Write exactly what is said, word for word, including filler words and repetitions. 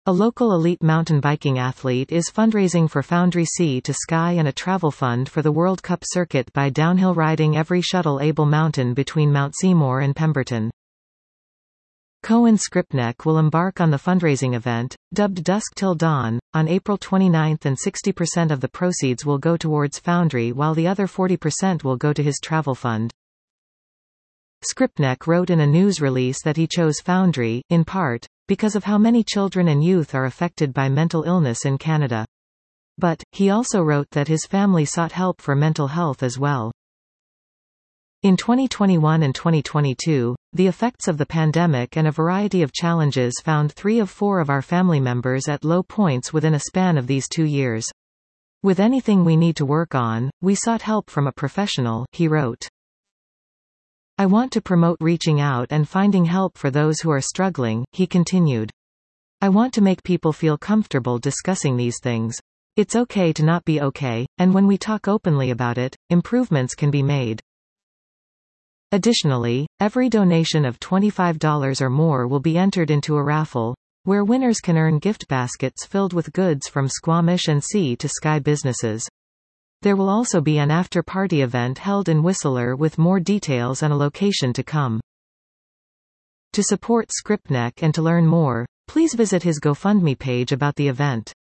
A local elite mountain biking athlete is fundraising for Foundry Sea to Sky and a travel fund for the World Cup circuit by downhill riding every shuttle-able mountain between Mount Seymour and Pemberton. Cohen Skripnik will embark on the fundraising event, dubbed Dusk Till Dawn, on April twenty-ninth, and sixty percent of the proceeds will go towards Foundry while the other forty percent will go to his travel fund. Skripnik wrote in a news release that he chose Foundry, in part, because of how many children and youth are affected by mental illness in Canada. But, he also wrote that his family sought help for mental health as well. In twenty twenty-one and twenty twenty-two, the effects of the pandemic and a variety of challenges found three of four of our family members at low points within a span of these two years. With anything we need to work on, we sought help from a professional, he wrote. I want to promote reaching out and finding help for those who are struggling, he continued. I want to make people feel comfortable discussing these things. It's okay to not be okay, and when we talk openly about it, improvements can be made. Additionally, every donation of twenty-five dollars or more will be entered into a raffle, where winners can earn gift baskets filled with goods from Squamish and Sea to Sky businesses. There will also be an after-party event held in Whistler with more details and a location to come. To support Skripnik and to learn more, please visit his GoFundMe page about the event.